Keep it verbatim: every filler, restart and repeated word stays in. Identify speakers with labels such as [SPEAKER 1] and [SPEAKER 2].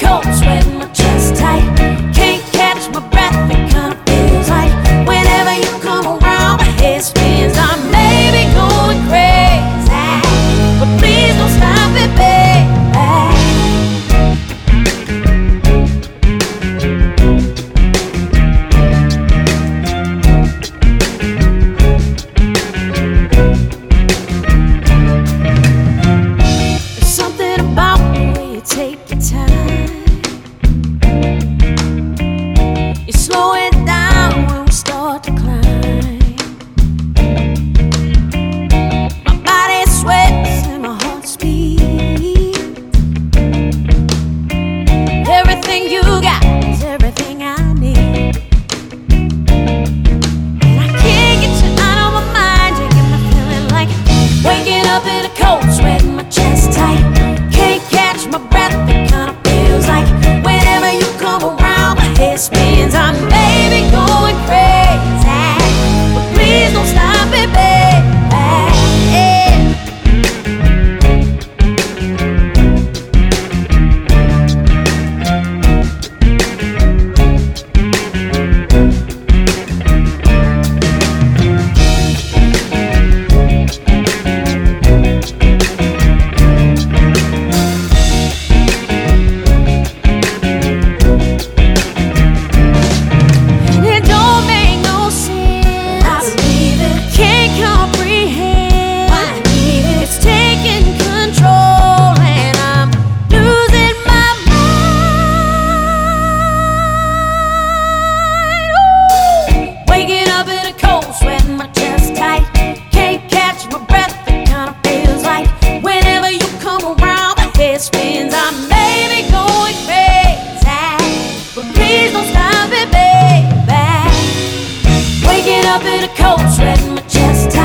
[SPEAKER 1] cold sweat in my chest tight. Can't catch my breath, it kinda feels like whenever you come around, my head spins. I may be going crazy, but please don't stop it, baby. Take your time. You slow it down when we start to climb. My body sweats and my heart speeds. Everything you got is everything I need. And I can't get you out of my mind. You get me feeling like waking up in a cold sweat in my chest tight. Can't catch my breath, it kinda feels like whenever you come around, my head spins. I may be going crazy, but please don't stop it, baby. Yeah. Spins. I may be going crazy, but please don't stop it, baby. Waking up in a cold sweat in my chest.